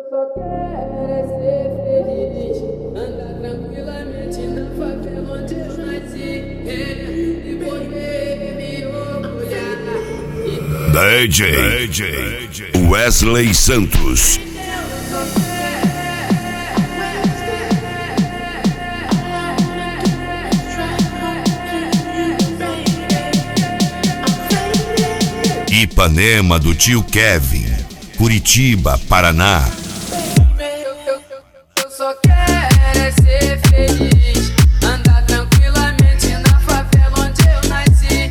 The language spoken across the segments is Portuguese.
só quero é ser feliz, andar tranquilamente na favela onde eu nasci, e poder me orgulhar. DJ Wesley Santos. Ipanema do tio Kevin, Curitiba, Paraná. Eu só quero é ser feliz, andar tranquilamente na favela onde eu nasci,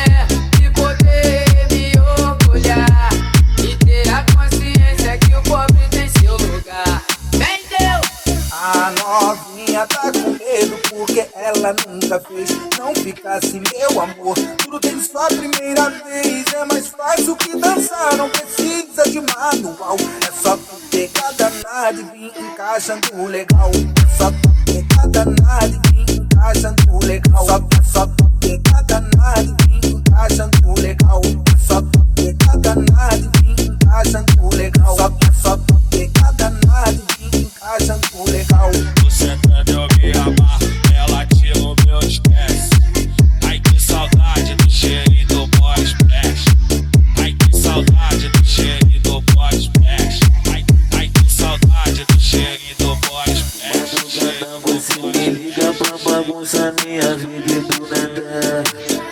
e poder me orgulhar, e ter a consciência que o pobre tem seu lugar. Vem Deus! A novinha tá com medo porque ela nunca fez. Não fica assim, meu amor, tudo tem sua primeira vez. É mais fácil que dançar, não precisa de manual. É só tu pegar danado e vir encaixando legal. É só tu pegar danado e vir encaixando legal. É só tu pegar danado e vir encaixando legal. É só tu pegar danado e vir encaixando legal. É só tu pegar danado e vir encaixando legal. Você quer eu me amar, ela tira o meu esquece. Ai que saudade do cheirinho do boy splash. Ai que saudade do cheirinho do boy splash. Ai que saudade do cheirinho do boy splash. Você me liga pra bagunçar minha vida do nada.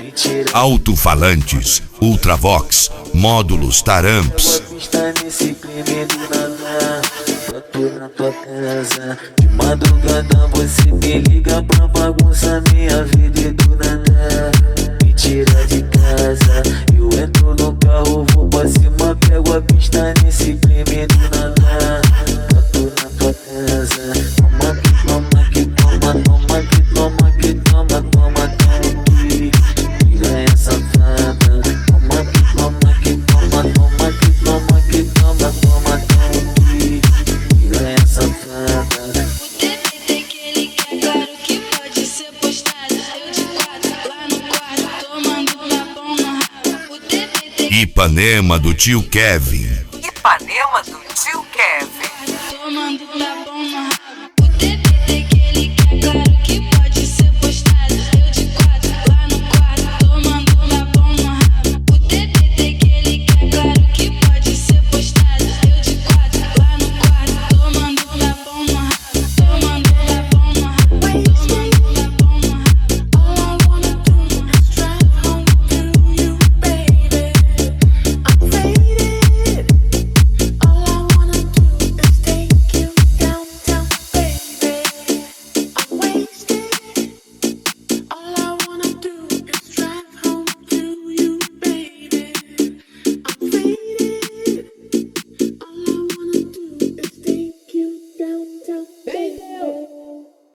Alto-falantes, Ultravox, módulos Taramps. Está nesse crime do nada. Tô na tua casa. De madrugada você me liga pra bagunçar minha vida do nada. Me tira de casa. Eu entro no carro, vou pra cima, pego a pista nesse crime do nada. Tô na tua casa. Toma que toma que toma, toma que toma que toma, toma aqui. Piranha safada. Toma que toma que toma, toma que toma que toma, toma aqui. Piranha safada. O TBT que ele quer, claro que pode ser postado. Eu de quatro, lá no quarto, tomando lapão no rabo. O TBT Ipanema do tio Kevin. Ipanema do tio Kevin. tomando lapão no rabo.